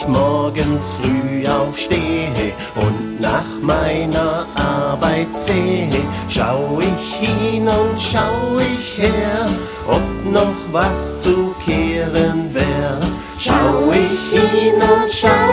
ich morgens früh aufstehe und nach meiner Arbeit sehe, schau ich hin und schau ich her, ob noch was zu kehren wär. Schau ich hin und schau